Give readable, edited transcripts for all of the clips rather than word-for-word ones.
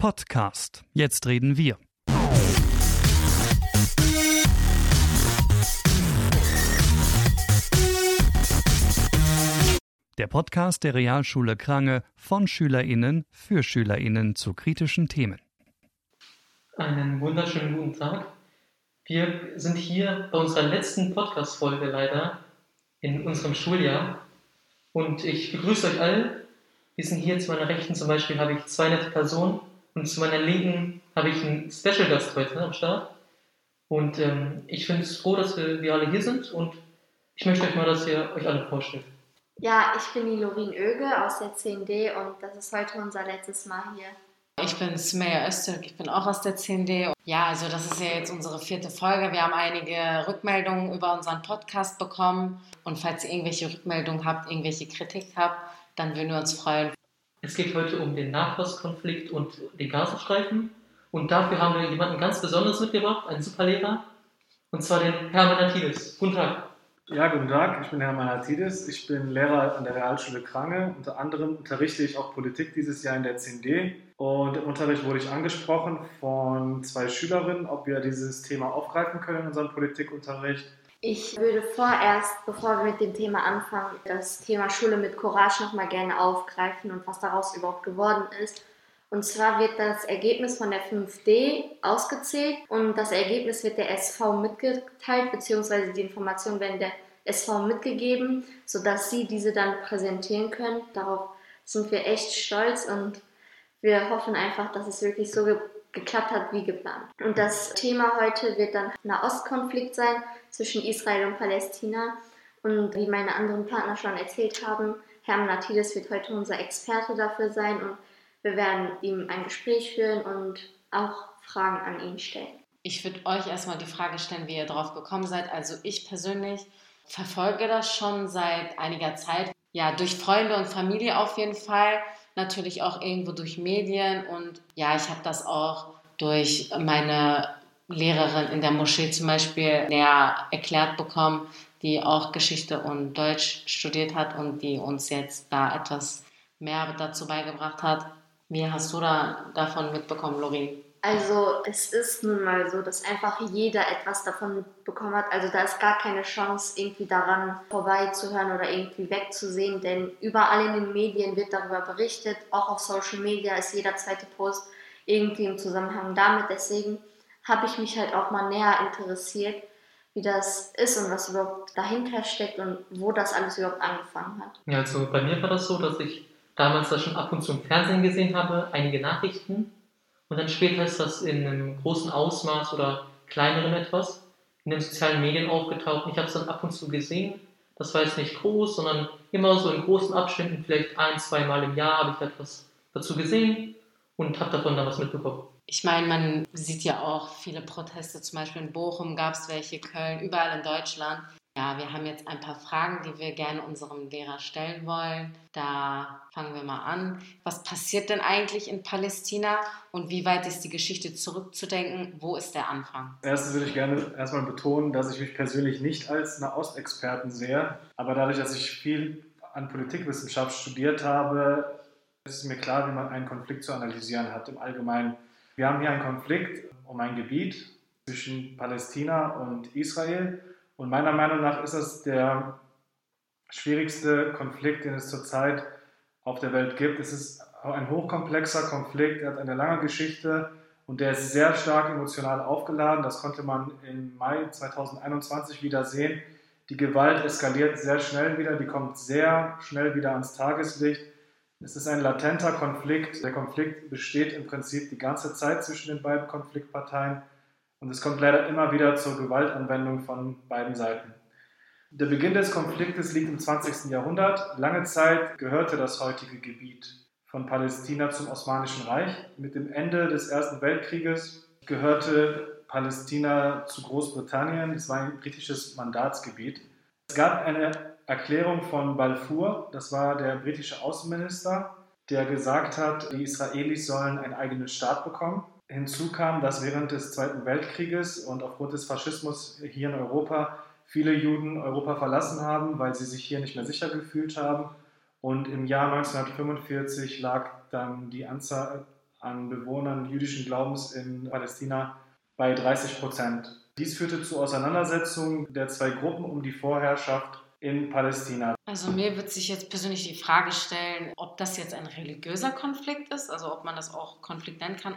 Podcast. Jetzt reden wir. Der Podcast der Realschule Krange von SchülerInnen für SchülerInnen zu kritischen Themen. Einen wunderschönen guten Tag. Wir sind hier bei unserer letzten Podcast-Folge leider in unserem Schuljahr. Und ich begrüße euch alle. Wir sind hier zu meiner Rechten zum Beispiel, habe ich 2 nette Personen. Und zu meiner Linken habe ich einen Special-Gast heute am Start. Und ich finde es froh, dass wir alle hier sind. Und ich möchte euch mal, dass ihr euch alle vorstellt. Ja, ich bin die Lorin Oege aus der 10D und das ist heute unser letztes Mal hier. Ich bin Sümeyye Öztürk, ich bin auch aus der 10D. Ja, also das ist ja jetzt unsere 4. Folge. Wir haben einige Rückmeldungen über unseren Podcast bekommen. Und falls ihr irgendwelche Rückmeldungen habt, irgendwelche Kritik habt, dann würden wir uns freuen. Es geht heute um den Nahostkonflikt und den Gazastreifen. Und dafür haben wir jemanden ganz Besonderes mitgebracht, einen Superlehrer. Und zwar den Hermann Atidis. Guten Tag. Ja, guten Tag, ich bin Hermann Atidis, ich bin Lehrer an der Realschule Krange. Unter anderem unterrichte ich auch Politik dieses Jahr in der 10D. Und im Unterricht wurde ich angesprochen von 2 Schülerinnen, ob wir dieses Thema aufgreifen können in unserem Politikunterricht. Ich würde vorerst, bevor wir mit dem Thema anfangen, das Thema Schule mit Courage nochmal gerne aufgreifen und was daraus überhaupt geworden ist. Und zwar wird das Ergebnis von der 5D ausgezählt und das Ergebnis wird der SV mitgeteilt, beziehungsweise die Informationen werden der SV mitgegeben, sodass sie diese dann präsentieren können. Darauf sind wir echt stolz und wir hoffen einfach, dass es wirklich so geklappt hat wie geplant. Und das Thema heute wird dann Nahostkonflikt sein zwischen Israel und Palästina. Und wie meine anderen Partner schon erzählt haben, Hermann Atidis wird heute unser Experte dafür sein und wir werden ihm ein Gespräch führen und auch Fragen an ihn stellen. Ich würde euch erstmal die Frage stellen, wie ihr drauf gekommen seid. Also ich persönlich verfolge das schon seit einiger Zeit. Ja, durch Freunde und Familie auf jeden Fall. Natürlich auch irgendwo durch Medien. Und ja, ich habe das auch durch meine Lehrerin in der Moschee zum Beispiel näher erklärt bekommen, die auch Geschichte und Deutsch studiert hat und die uns jetzt da etwas mehr dazu beigebracht hat. Wie hast du davon mitbekommen, Lorin? Also es ist nun mal so, dass einfach jeder etwas davon mitbekommen hat. Also da ist gar keine Chance, irgendwie daran vorbeizuhören oder irgendwie wegzusehen, denn überall in den Medien wird darüber berichtet. Auch auf Social Media ist jeder zweite Post irgendwie im Zusammenhang damit. Deswegen habe ich mich halt auch mal näher interessiert, wie das ist und was überhaupt dahinter steckt und wo das alles überhaupt angefangen hat. Ja, also bei mir war das so, dass ich damals das schon ab und zu im Fernsehen gesehen habe, einige Nachrichten. Und dann später ist das in einem großen Ausmaß oder kleineren etwas in den sozialen Medien aufgetaucht. Ich habe es dann ab und zu gesehen. Das war jetzt nicht groß, sondern immer so in großen Abständen, vielleicht 1-2 Mal im Jahr habe ich etwas dazu gesehen und habe davon dann was mitbekommen. Ich meine, man sieht ja auch viele Proteste, zum Beispiel in Bochum gab es welche, Köln, überall in Deutschland. Ja, wir haben jetzt ein paar Fragen, die wir gerne unserem Lehrer stellen wollen. Da fangen wir mal an. Was passiert denn eigentlich in Palästina und wie weit ist die Geschichte zurückzudenken? Wo ist der Anfang? Erstens würde ich gerne erstmal betonen, dass ich mich persönlich nicht als Nahostexperten sehe. Aber dadurch, dass ich viel an Politikwissenschaft studiert habe, ist es mir klar, wie man einen Konflikt zu analysieren hat im Allgemeinen. Wir haben hier einen Konflikt um ein Gebiet zwischen Palästina und Israel. Und meiner Meinung nach ist es der schwierigste Konflikt, den es zurzeit auf der Welt gibt. Es ist ein hochkomplexer Konflikt, er hat eine lange Geschichte und der ist sehr stark emotional aufgeladen. Das konnte man im Mai 2021 wieder sehen. Die Gewalt eskaliert sehr schnell wieder, die kommt sehr schnell wieder ans Tageslicht. Es ist ein latenter Konflikt. Der Konflikt besteht im Prinzip die ganze Zeit zwischen den beiden Konfliktparteien. Und es kommt leider immer wieder zur Gewaltanwendung von beiden Seiten. Der Beginn des Konfliktes liegt im 20. Jahrhundert. Lange Zeit gehörte das heutige Gebiet von Palästina zum Osmanischen Reich. Mit dem Ende des Ersten Weltkrieges gehörte Palästina zu Großbritannien. Es war ein britisches Mandatsgebiet. Es gab eine Erklärung von Balfour, das war der britische Außenminister, der gesagt hat, die Israelis sollen einen eigenen Staat bekommen. Hinzu kam, dass während des Zweiten Weltkrieges und aufgrund des Faschismus hier in Europa viele Juden Europa verlassen haben, weil sie sich hier nicht mehr sicher gefühlt haben. Und im Jahr 1945 lag dann die Anzahl an Bewohnern jüdischen Glaubens in Palästina bei 30%. Dies führte zu Auseinandersetzungen der zwei Gruppen um die Vorherrschaft in Palästina. Also mir wird sich jetzt persönlich die Frage stellen, ob das jetzt ein religiöser Konflikt ist, also ob man das auch Konflikt nennen kann.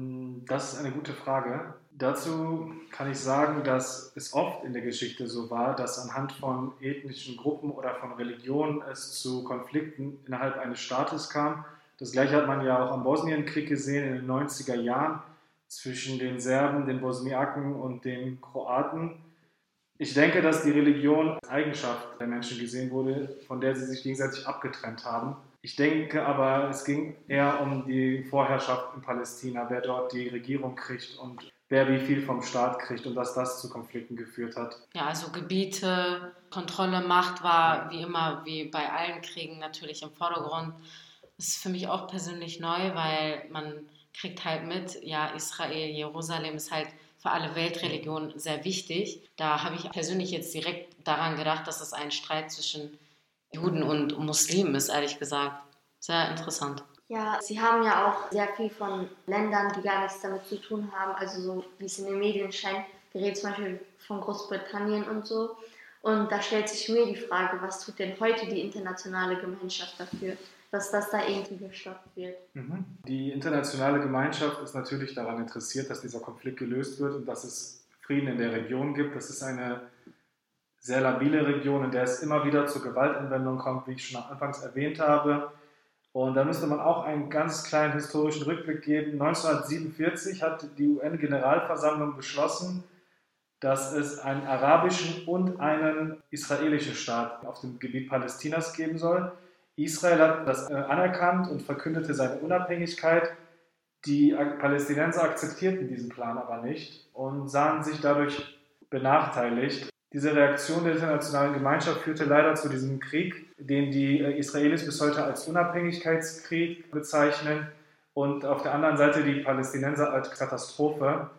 Das ist eine gute Frage. Dazu kann ich sagen, dass es oft in der Geschichte so war, dass anhand von ethnischen Gruppen oder von Religionen es zu Konflikten innerhalb eines Staates kam. Das Gleiche hat man ja auch am Bosnienkrieg gesehen in den 90er Jahren zwischen den Serben, den Bosniaken und den Kroaten. Ich denke, dass die Religion als Eigenschaft der Menschen gesehen wurde, von der sie sich gegenseitig abgetrennt haben. Ich denke aber, es ging eher um die Vorherrschaft in Palästina, wer dort die Regierung kriegt und wer wie viel vom Staat kriegt und dass das zu Konflikten geführt hat. Ja, also Gebiete, Kontrolle, Macht war wie immer, wie bei allen Kriegen natürlich im Vordergrund. Das ist für mich auch persönlich neu, weil man kriegt halt mit, ja, Israel, Jerusalem ist halt für alle Weltreligionen sehr wichtig. Da habe ich persönlich jetzt direkt daran gedacht, dass es ein Streit zwischen Juden und Muslimen ist, ehrlich gesagt. Sehr interessant. Ja, sie haben ja auch sehr viel von Ländern, die gar nichts damit zu tun haben, also so wie es in den Medien scheint, wir reden zum Beispiel von Großbritannien und so. Und da stellt sich mir die Frage, was tut denn heute die internationale Gemeinschaft dafür, dass das da irgendwie gestoppt wird? Die internationale Gemeinschaft ist natürlich daran interessiert, dass dieser Konflikt gelöst wird und dass es Frieden in der Region gibt. Das ist eine sehr labile Region, in der es immer wieder zur Gewaltanwendung kommt, wie ich schon anfangs erwähnt habe. Und da müsste man auch einen ganz kleinen historischen Rückblick geben. 1947 hat die UN-Generalversammlung beschlossen, dass es einen arabischen und einen israelischen Staat auf dem Gebiet Palästinas geben soll. Israel hat das anerkannt und verkündete seine Unabhängigkeit. Die Palästinenser akzeptierten diesen Plan aber nicht und sahen sich dadurch benachteiligt. Diese Reaktion der internationalen Gemeinschaft führte leider zu diesem Krieg, den die Israelis bis heute als Unabhängigkeitskrieg bezeichnen und auf der anderen Seite die Palästinenser als Katastrophe,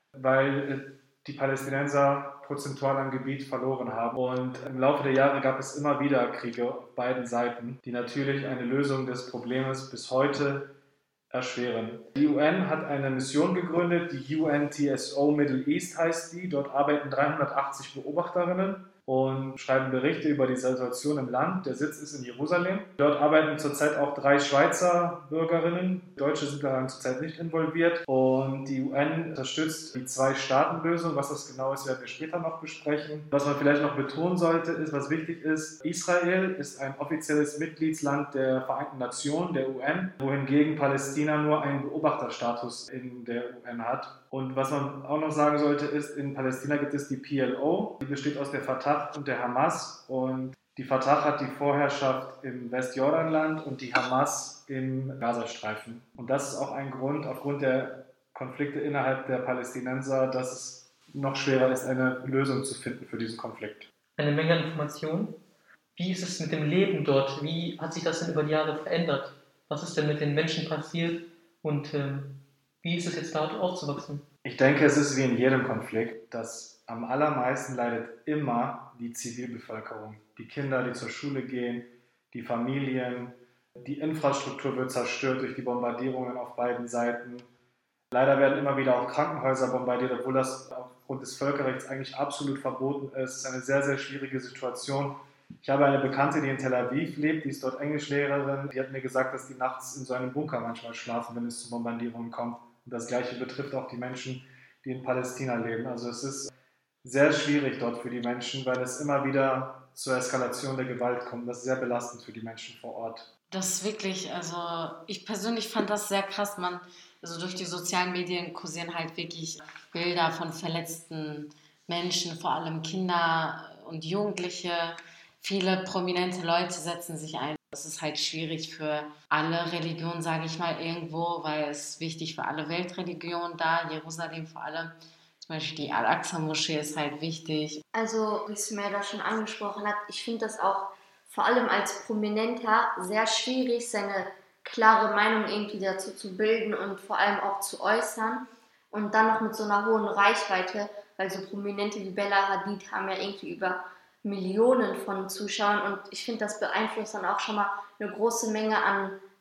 weil die Palästinenser prozentual am Gebiet verloren haben. Und im Laufe der Jahre gab es immer wieder Kriege auf beiden Seiten, die natürlich eine Lösung des Problems bis heute erschweren. Die UN hat eine Mission gegründet, die UNTSO Middle East heißt die. Dort arbeiten 380 Beobachterinnen und schreiben Berichte über die Situation im Land. Der Sitz ist in Jerusalem. Dort arbeiten zurzeit auch 3 Schweizer Bürgerinnen. Deutsche sind daran zurzeit nicht involviert. Und die UN unterstützt die 2-Staaten-Lösung. Was das genau ist, werden wir später noch besprechen. Was man vielleicht noch betonen sollte, ist, was wichtig ist, Israel ist ein offizielles Mitgliedsland der Vereinten Nationen, der UN, wohingegen Palästina nur einen Beobachterstatus in der UN hat. Und was man auch noch sagen sollte, ist, in Palästina gibt es die PLO, die besteht aus der Fatah und der Hamas. Und die Fatah hat die Vorherrschaft im Westjordanland und die Hamas im Gazastreifen. Und das ist auch ein Grund, aufgrund der Konflikte innerhalb der Palästinenser, dass es noch schwerer ist, eine Lösung zu finden für diesen Konflikt. Eine Menge an Informationen. Wie ist es mit dem Leben dort? Wie hat sich das denn über die Jahre verändert? Was ist denn mit den Menschen passiert? Und wie ist es jetzt dort aufzuwachsen? Ich denke, es ist wie in jedem Konflikt, dass am allermeisten leidet immer die Zivilbevölkerung. Die Kinder, die zur Schule gehen, die Familien, die Infrastruktur wird zerstört durch die Bombardierungen auf beiden Seiten. Leider werden immer wieder auch Krankenhäuser bombardiert, obwohl das aufgrund des Völkerrechts eigentlich absolut verboten ist. Es ist eine sehr, sehr schwierige Situation. Ich habe eine Bekannte, die in Tel Aviv lebt, die ist dort Englischlehrerin. Die hat mir gesagt, dass die nachts in so einem Bunker manchmal schlafen, wenn es zu Bombardierungen kommt. Und das Gleiche betrifft auch die Menschen, die in Palästina leben. Also es ist sehr schwierig dort für die Menschen, weil es immer wieder zur Eskalation der Gewalt kommt. Das ist sehr belastend für die Menschen vor Ort. Das ist wirklich, also ich persönlich fand das sehr krass. Also durch die sozialen Medien kursieren halt wirklich Bilder von verletzten Menschen, vor allem Kinder und Jugendliche. Viele prominente Leute setzen sich ein. Das ist halt schwierig für alle Religionen, sage ich mal, irgendwo, weil es wichtig für alle Weltreligionen da, Jerusalem vor allem. Zum Beispiel die Al-Aqsa-Moschee ist halt wichtig. Also, wie Sumaya da schon angesprochen hat, ich finde das auch vor allem als Prominenter sehr schwierig, seine klare Meinung irgendwie dazu zu bilden und vor allem auch zu äußern. Und dann noch mit so einer hohen Reichweite, weil so Prominente wie Bella Hadid haben ja irgendwie über Millionen von Zuschauern und ich finde, das beeinflusst dann auch schon mal eine große Menge an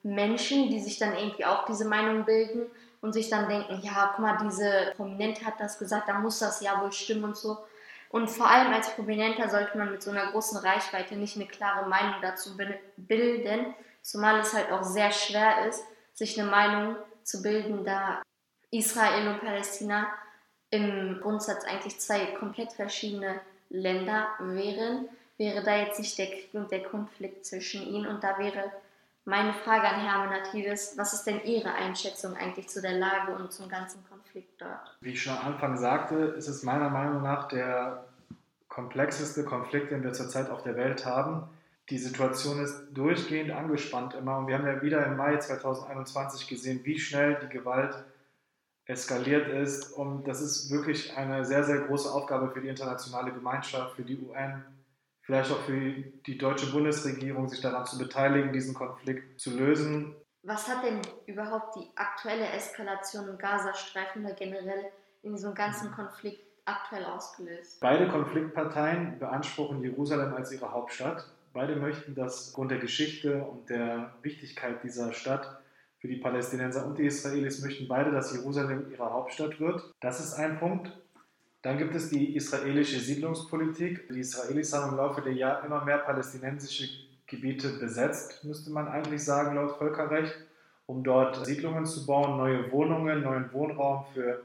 Menschen, die sich dann irgendwie auch diese Meinung bilden und sich dann denken, ja, guck mal, diese Prominente hat das gesagt, da muss das ja wohl stimmen und so. Und vor allem als Prominenter sollte man mit so einer großen Reichweite nicht eine klare Meinung dazu bilden, zumal es halt auch sehr schwer ist, sich eine Meinung zu bilden, da Israel und Palästina im Grundsatz eigentlich zwei komplett verschiedene Länder wären, wäre da jetzt nicht der Krieg und der Konflikt zwischen ihnen. Und da wäre meine Frage an Herr Amenatidis, was ist denn Ihre Einschätzung eigentlich zu der Lage und zum ganzen Konflikt dort? Wie ich schon am Anfang sagte, ist es meiner Meinung nach der komplexeste Konflikt, den wir zurzeit auf der Welt haben. Die Situation ist durchgehend angespannt immer und wir haben ja wieder im Mai 2021 gesehen, wie schnell die Gewalt eskaliert ist und das ist wirklich eine sehr, sehr große Aufgabe für die internationale Gemeinschaft, für die UN, vielleicht auch für die deutsche Bundesregierung, sich daran zu beteiligen, diesen Konflikt zu lösen. Was hat denn überhaupt die aktuelle Eskalation im Gazastreifen oder generell in diesem ganzen Konflikt aktuell ausgelöst? Beide Konfliktparteien beanspruchen Jerusalem als ihre Hauptstadt. Beide möchten, dass aufgrund der Geschichte und der Wichtigkeit dieser Stadt für die Palästinenser und die Israelis möchten beide, dass Jerusalem ihre Hauptstadt wird. Das ist ein Punkt. Dann gibt es die israelische Siedlungspolitik. Die Israelis haben im Laufe der Jahre immer mehr palästinensische Gebiete besetzt, müsste man eigentlich sagen, laut Völkerrecht, um dort Siedlungen zu bauen, neue Wohnungen, neuen Wohnraum für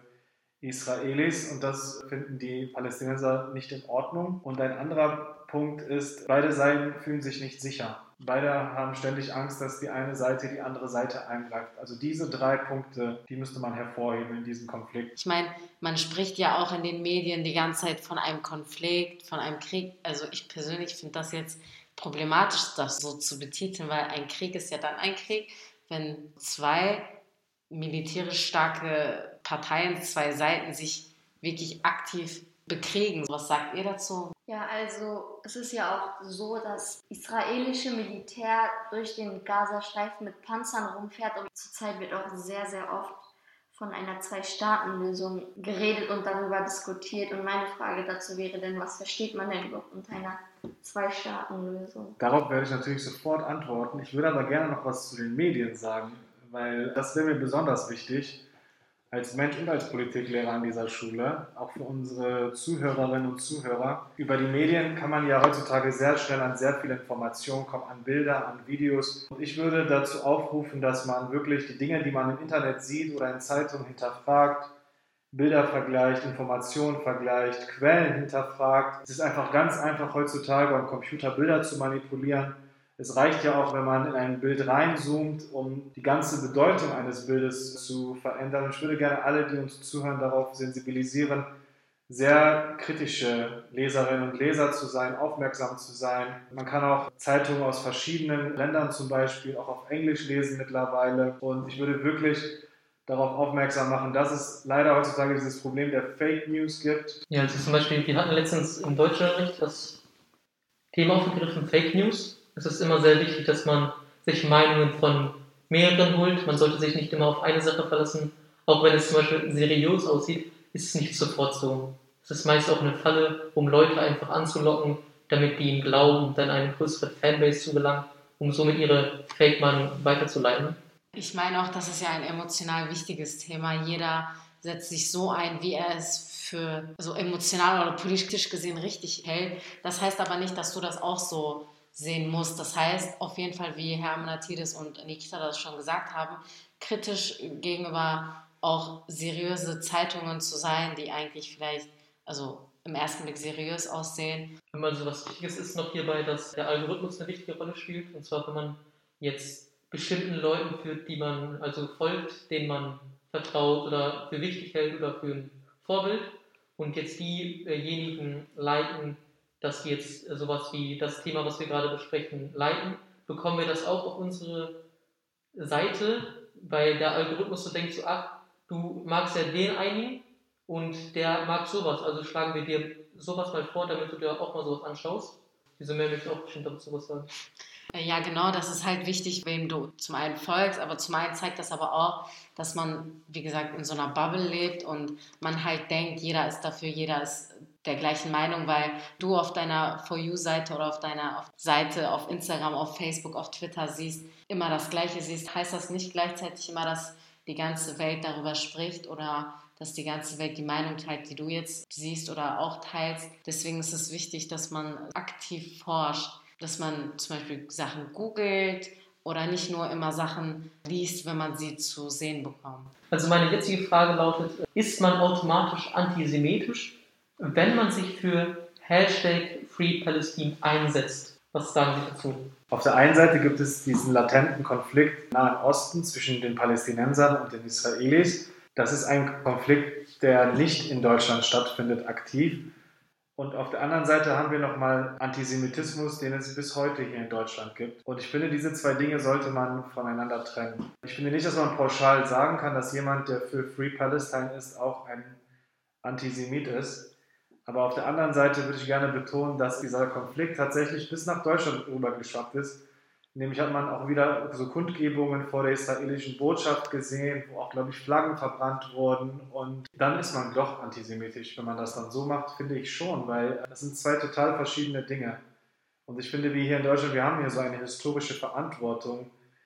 Israelis. Und das finden die Palästinenser nicht in Ordnung. Und ein anderer Punkt ist, beide Seiten fühlen sich nicht sicher. Beide haben ständig Angst, dass die eine Seite die andere Seite eingreift. Also diese 3 Punkte, die müsste man hervorheben in diesem Konflikt. Ich meine, man spricht ja auch in den Medien die ganze Zeit von einem Konflikt, von einem Krieg. Also ich persönlich finde das jetzt problematisch, das so zu betiteln, weil ein Krieg ist ja dann ein Krieg, wenn 2 militärisch starke Parteien, 2 Seiten sich wirklich aktiv bekriegen. Was sagt ihr dazu? Ja, also es ist ja auch so, dass israelische Militär durch den Gazastreifen mit Panzern rumfährt und zurzeit wird auch sehr, sehr oft von einer 2-Staaten-Lösung geredet und darüber diskutiert. Und meine Frage dazu wäre denn, was versteht man denn überhaupt unter einer 2-Staaten-Lösung? Darauf werde ich natürlich sofort antworten. Ich würde aber gerne noch was zu den Medien sagen, weil das wäre mir besonders wichtig. Als Mensch und als Politiklehrer an dieser Schule, auch für unsere Zuhörerinnen und Zuhörer. Über die Medien kann man ja heutzutage sehr schnell an sehr viele Informationen kommen, an Bilder, an Videos. Und ich würde dazu aufrufen, dass man wirklich die Dinge, die man im Internet sieht oder in Zeitungen hinterfragt, Bilder vergleicht, Informationen vergleicht, Quellen hinterfragt. Es ist einfach ganz einfach heutzutage am Computer Bilder zu manipulieren. Es reicht ja auch, wenn man in ein Bild reinzoomt, um die ganze Bedeutung eines Bildes zu verändern. Ich würde gerne alle, die uns zuhören, darauf sensibilisieren, sehr kritische Leserinnen und Leser zu sein, aufmerksam zu sein. Man kann auch Zeitungen aus verschiedenen Ländern zum Beispiel auch auf Englisch lesen mittlerweile. Und ich würde wirklich darauf aufmerksam machen, dass es leider heutzutage dieses Problem der Fake News gibt. Ja, also zum Beispiel, wir hatten letztens im Deutschunterricht das Thema aufgegriffen, Fake News. Es ist immer sehr wichtig, dass man sich Meinungen von mehreren holt. Man sollte sich nicht immer auf eine Sache verlassen. Auch wenn es zum Beispiel seriös aussieht, ist es nicht sofort so. Es ist meist auch eine Falle, um Leute einfach anzulocken, damit die ihm glauben und dann eine größere Fanbase zu gelangen, um somit ihre Fake-Meinung weiterzuleiten. Ich meine auch, das ist ja ein emotional wichtiges Thema. Jeder setzt sich so ein, wie er es für so emotional oder politisch gesehen richtig hält. Das heißt aber nicht, dass du das auch so sehen musst. Das heißt auf jeden Fall, wie Herr Amenatidis und Nikita das schon gesagt haben, kritisch gegenüber auch seriöse Zeitungen zu sein, die eigentlich vielleicht also im ersten Blick seriös aussehen. Also was Wichtiges ist noch hierbei, dass der Algorithmus eine wichtige Rolle spielt. Und zwar, wenn man jetzt bestimmten Leuten, für die man also folgt, denen man vertraut oder für wichtig hält oder für ein Vorbild und jetzt diejenigen liken, dass die jetzt sowas wie das Thema, was wir gerade besprechen, liken, bekommen wir das auch auf unsere Seite, weil der Algorithmus so denkt, so, ach, du magst ja den einigen und der mag sowas, also schlagen wir dir sowas mal vor, damit du dir auch mal sowas anschaust. Diese Mail möchte ich auch bestimmt dazu was sagen. Ja, genau, das ist halt wichtig, wem du zum einen folgst, aber zum einen zeigt das aber auch, dass man, wie gesagt, in so einer Bubble lebt und man halt denkt, jeder ist dafür, jeder ist der gleichen Meinung, weil du auf deiner For You-Seite oder auf deiner Seite auf Instagram, auf Facebook, auf Twitter siehst, immer das Gleiche siehst, heißt das nicht gleichzeitig immer, dass die ganze Welt darüber spricht oder dass die ganze Welt die Meinung teilt, die du jetzt siehst oder auch teilst. Deswegen ist es wichtig, dass man aktiv forscht, dass man zum Beispiel Sachen googelt oder nicht nur immer Sachen liest, wenn man sie zu sehen bekommt. Also meine jetzige Frage lautet, ist man automatisch antisemitisch, wenn man sich für #FreePalestine einsetzt? Was sagen Sie dazu? Auf der einen Seite gibt es diesen latenten Konflikt im Nahen Osten zwischen den Palästinensern und den Israelis. Das ist ein Konflikt, der nicht in Deutschland stattfindet, aktiv. Und auf der anderen Seite haben wir nochmal Antisemitismus, den es bis heute hier in Deutschland gibt. Und ich finde, diese zwei Dinge sollte man voneinander trennen. Ich finde nicht, dass man pauschal sagen kann, dass jemand, der für Free Palestine ist, auch ein Antisemit ist. Aber auf der anderen Seite würde ich gerne betonen, dass dieser Konflikt tatsächlich bis nach Deutschland rübergeschwappt ist. Nämlich hat man auch wieder so Kundgebungen vor der israelischen Botschaft gesehen, wo auch, glaube ich, Flaggen verbrannt wurden. Und dann ist man doch antisemitisch, wenn man das dann so macht, finde ich schon, weil das sind zwei total verschiedene Dinge. Und ich finde, wir hier in Deutschland, wir haben hier so eine historische Verantwortung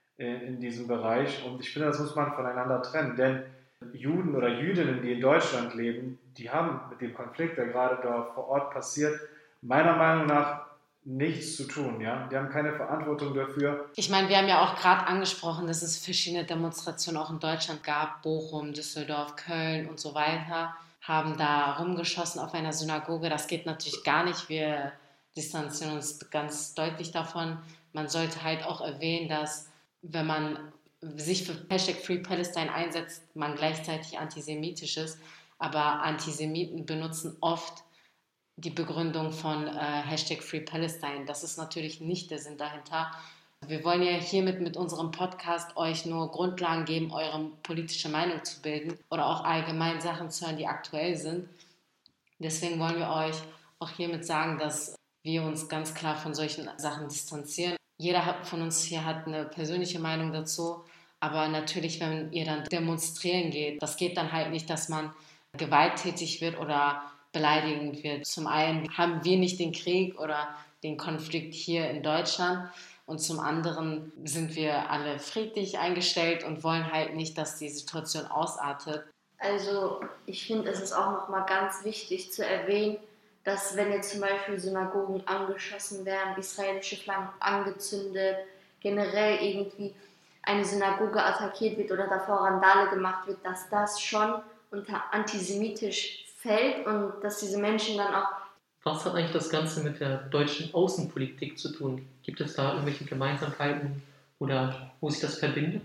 in diesem Bereich. Und ich finde, das muss man voneinander trennen. Denn Juden oder Jüdinnen, die in Deutschland leben, die haben mit dem Konflikt, der gerade dort vor Ort passiert, meiner Meinung nach nichts zu tun. Ja? Die haben keine Verantwortung dafür. Ich meine, wir haben ja auch gerade angesprochen, dass es verschiedene Demonstrationen auch in Deutschland gab. Bochum, Düsseldorf, Köln und so weiter haben da rumgeschossen auf einer Synagoge. Das geht natürlich gar nicht. Wir distanzieren uns ganz deutlich davon. Man sollte halt auch erwähnen, dass wenn man sich für #FreePalestine einsetzt, man gleichzeitig antisemitisch ist. Aber Antisemiten benutzen oft die Begründung von #FreePalestine. Das ist natürlich nicht der Sinn dahinter. Wir wollen ja hiermit mit unserem Podcast euch nur Grundlagen geben, eure politische Meinung zu bilden oder auch allgemein Sachen zu hören, die aktuell sind. Deswegen wollen wir euch auch hiermit sagen, dass wir uns ganz klar von solchen Sachen distanzieren. Jeder von uns hier hat eine persönliche Meinung dazu, aber natürlich, wenn ihr dann demonstrieren geht, das geht dann halt nicht, dass man gewalttätig wird oder beleidigend wird. Zum einen haben wir nicht den Krieg oder den Konflikt hier in Deutschland und zum anderen sind wir alle friedlich eingestellt und wollen halt nicht, dass die Situation ausartet. Also ich finde, es ist auch nochmal ganz wichtig zu erwähnen, dass wenn jetzt zum Beispiel Synagogen angeschossen werden, israelische Flaggen angezündet, generell irgendwie eine Synagoge attackiert wird oder davor Randale gemacht wird, dass das schon unter antisemitisch fällt und dass diese Menschen dann auch... Was hat eigentlich das Ganze mit der deutschen Außenpolitik zu tun? Gibt es da irgendwelche Gemeinsamkeiten oder wo sich das verbindet?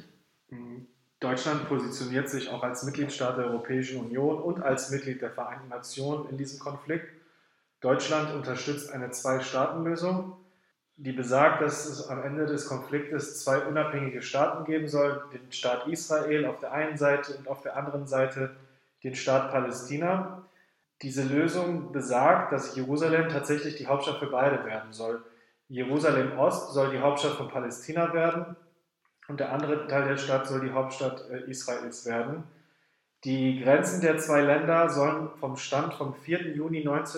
Deutschland positioniert sich auch als Mitgliedstaat der Europäischen Union und als Mitglied der Vereinten Nationen in diesem Konflikt. Deutschland unterstützt eine Zwei-Staaten-Lösung, die besagt, dass es am Ende des Konfliktes zwei unabhängige Staaten geben soll, den Staat Israel auf der einen Seite und auf der anderen Seite den Staat Palästina. Diese Lösung besagt, dass Jerusalem tatsächlich die Hauptstadt für beide werden soll. Jerusalem-Ost soll die Hauptstadt von Palästina werden und der andere Teil der Stadt soll die Hauptstadt Israels werden. Die Grenzen der zwei Länder sollen vom Stand vom 4. Juni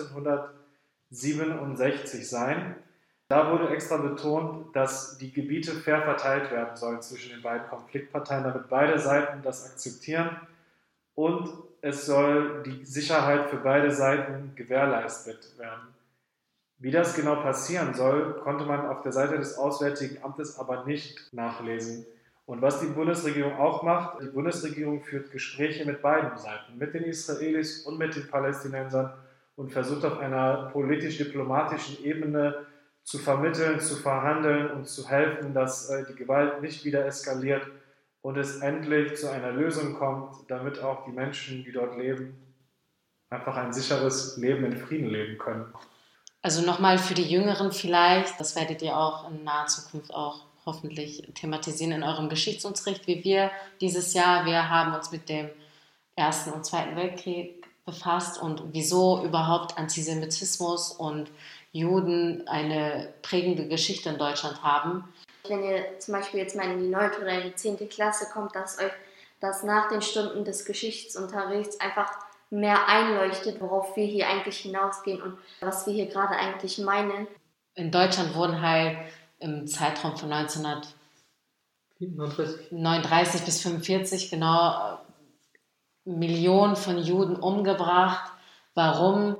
1967 sein. Da wurde extra betont, dass die Gebiete fair verteilt werden sollen zwischen den beiden Konfliktparteien, damit beide Seiten das akzeptieren und es soll die Sicherheit für beide Seiten gewährleistet werden. Wie das genau passieren soll, konnte man auf der Seite des Auswärtigen Amtes aber nicht nachlesen. Und was die Bundesregierung auch macht, die Bundesregierung führt Gespräche mit beiden Seiten, mit den Israelis und mit den Palästinensern und versucht auf einer politisch-diplomatischen Ebene zu vermitteln, zu verhandeln und zu helfen, dass die Gewalt nicht wieder eskaliert und es endlich zu einer Lösung kommt, damit auch die Menschen, die dort leben, einfach ein sicheres Leben in Frieden leben können. Also nochmal für die Jüngeren vielleicht, das werdet ihr auch in naher Zukunft auch hoffentlich thematisieren in eurem Geschichtsunterricht, wie wir dieses Jahr. Wir haben uns mit dem Ersten und Zweiten Weltkrieg befasst und wieso überhaupt Antisemitismus und Juden eine prägende Geschichte in Deutschland haben. Wenn ihr zum Beispiel jetzt mal in die 9. oder in die 10. Klasse kommt, dass euch das nach den Stunden des Geschichtsunterrichts einfach mehr einleuchtet, worauf wir hier eigentlich hinausgehen und was wir hier gerade eigentlich meinen. In Deutschland wurden halt im Zeitraum von 1939 bis 1945 genau Millionen von Juden umgebracht. Warum?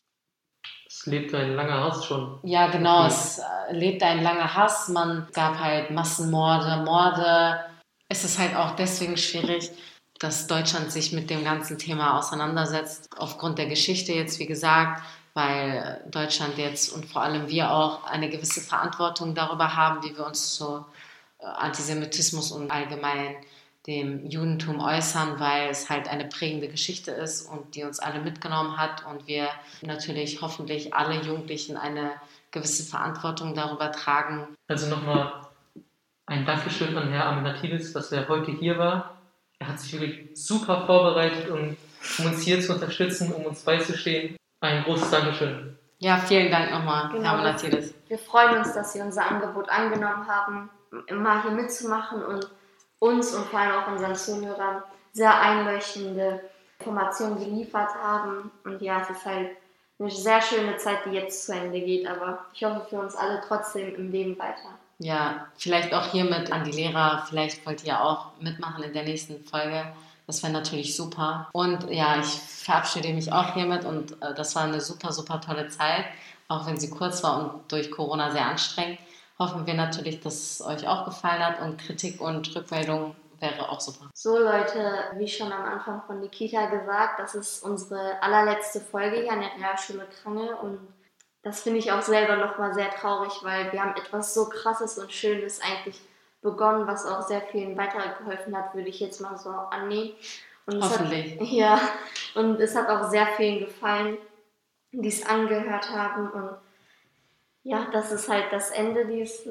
Es lebte ein langer Hass schon. Ja, genau, es lebte ein langer Hass. Es gab halt Massenmorde, Morde. Es ist halt auch deswegen schwierig, dass Deutschland sich mit dem ganzen Thema auseinandersetzt. Aufgrund der Geschichte jetzt, wie gesagt, weil Deutschland jetzt und vor allem wir auch eine gewisse Verantwortung darüber haben, wie wir uns zu Antisemitismus und allgemein dem Judentum äußern, weil es halt eine prägende Geschichte ist und die uns alle mitgenommen hat und wir natürlich hoffentlich alle Jugendlichen eine gewisse Verantwortung darüber tragen. Also nochmal ein Dankeschön an Herrn Amenatidis, dass er heute hier war. Er hat sich wirklich super vorbereitet, um uns hier zu unterstützen, um uns beizustehen. Ein großes Dankeschön. Ja, vielen Dank nochmal, Genau, Herr Amenatidis. Wir freuen uns, dass Sie unser Angebot angenommen haben, immer hier mitzumachen und uns und vor allem auch unseren Zuhörern sehr einleuchtende Informationen geliefert haben. Und ja, es ist halt eine sehr schöne Zeit, die jetzt zu Ende geht, aber ich hoffe für uns alle trotzdem im Leben weiter. Ja, vielleicht auch hiermit an die Lehrer, vielleicht wollt ihr auch mitmachen in der nächsten Folge. Das wäre natürlich super. Und ja, ich verabschiede mich auch hiermit und das war eine super, super tolle Zeit, auch wenn sie kurz war und durch Corona sehr anstrengend. Hoffen wir natürlich, dass es euch auch gefallen hat und Kritik und Rückmeldung wäre auch super. So Leute, wie schon am Anfang von Nikita gesagt, das ist unsere allerletzte Folge hier an der Realschule Krange und das finde ich auch selber nochmal sehr traurig, weil wir haben etwas so Krasses und Schönes eigentlich begonnen, was auch sehr vielen weitergeholfen hat, würde ich jetzt mal so annehmen. Und Hoffentlich. Und es hat auch sehr vielen gefallen, die es angehört haben und ja, das ist halt das Ende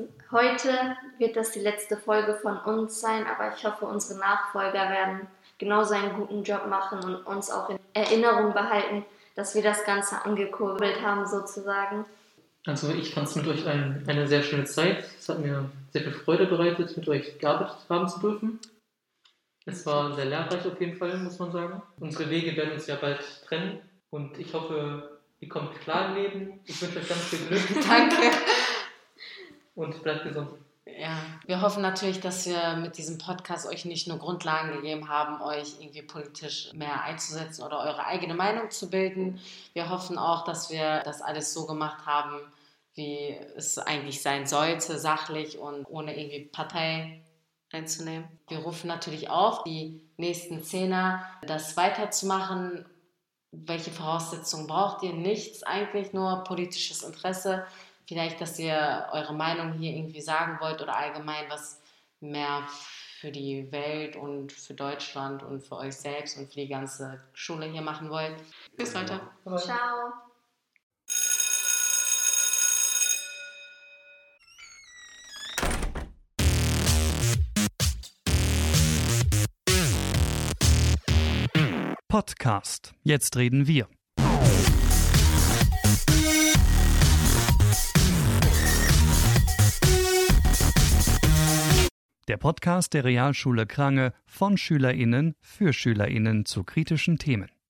heute wird das die letzte Folge von uns sein, aber ich hoffe, unsere Nachfolger werden genauso einen guten Job machen und uns auch in Erinnerung behalten, dass wir das Ganze angekurbelt haben sozusagen. Also ich fand es mit euch eine sehr schöne Zeit. Es hat mir sehr viel Freude bereitet, mit euch gearbeitet haben zu dürfen. Es war sehr lehrreich auf jeden Fall, muss man sagen. Unsere Wege werden uns ja bald trennen und ich hoffe, ihr kommt klar im Leben. Ich wünsche euch ganz viel Glück. Danke. Und bleibt gesund. Ja, wir hoffen natürlich, dass wir mit diesem Podcast euch nicht nur Grundlagen gegeben haben, euch irgendwie politisch mehr einzusetzen oder eure eigene Meinung zu bilden. Wir hoffen auch, dass wir das alles so gemacht haben, wie es eigentlich sein sollte, sachlich und ohne irgendwie Partei einzunehmen. Wir rufen natürlich auf, die nächsten Zehner das weiterzumachen. Welche Voraussetzungen braucht ihr? Nichts eigentlich, nur politisches Interesse. Vielleicht, dass ihr eure Meinung hier irgendwie sagen wollt oder allgemein was mehr für die Welt und für Deutschland und für euch selbst und für die ganze Schule hier machen wollt. Bis heute. Ciao. Podcast. Jetzt reden wir. Der Podcast der Realschule Krange von SchülerInnen für SchülerInnen zu kritischen Themen.